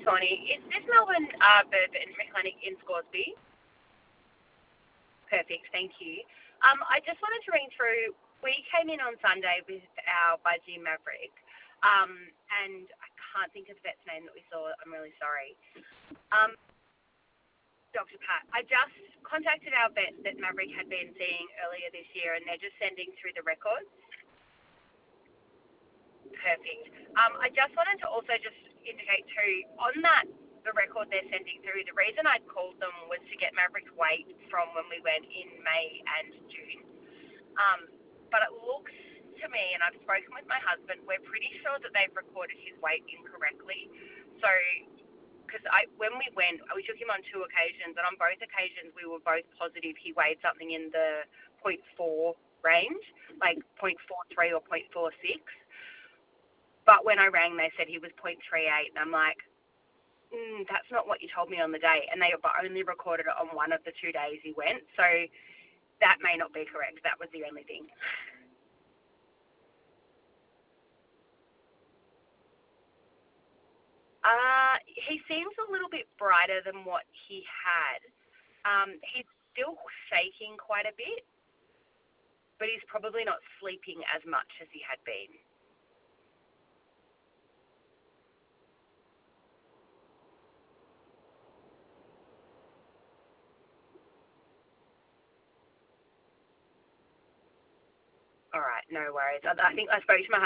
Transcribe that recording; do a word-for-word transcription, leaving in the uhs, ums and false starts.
Tawny. Is this Melbourne uh, Bourbon Mechanic in Scoresby? Perfect, thank you. Um, I just wanted to ring through. We came in on Sunday with our Budgie Maverick, um, and I can't think of the vet's name that we saw. I'm really sorry. Um, Doctor Pat, I just contacted our vet that Maverick had been seeing earlier this year, and they're just sending through the records. Perfect. Um, I just wanted to also just indicate too, on that, the record they're sending through, the reason I called them was to get Maverick's weight from when we went in May and June. Um, but it looks to me, and I've spoken with my husband, we're pretty sure that they've recorded his weight incorrectly. So, because I, when we went, we took him on two occasions, and on both occasions we were both positive he weighed something in the zero point four range, like zero point four three or zero point four six. But when I rang, they said he was zero point three eight, and I'm like, mm, that's not what you told me on the day. And they only recorded it on one of the two days he went, so that may not be correct. That was the only thing. Uh, he seems a little bit brighter than what he had. Um, he's still shaking quite a bit, but he's probably not sleeping as much as he had been. All right, no worries. I, I think I spoke to my husband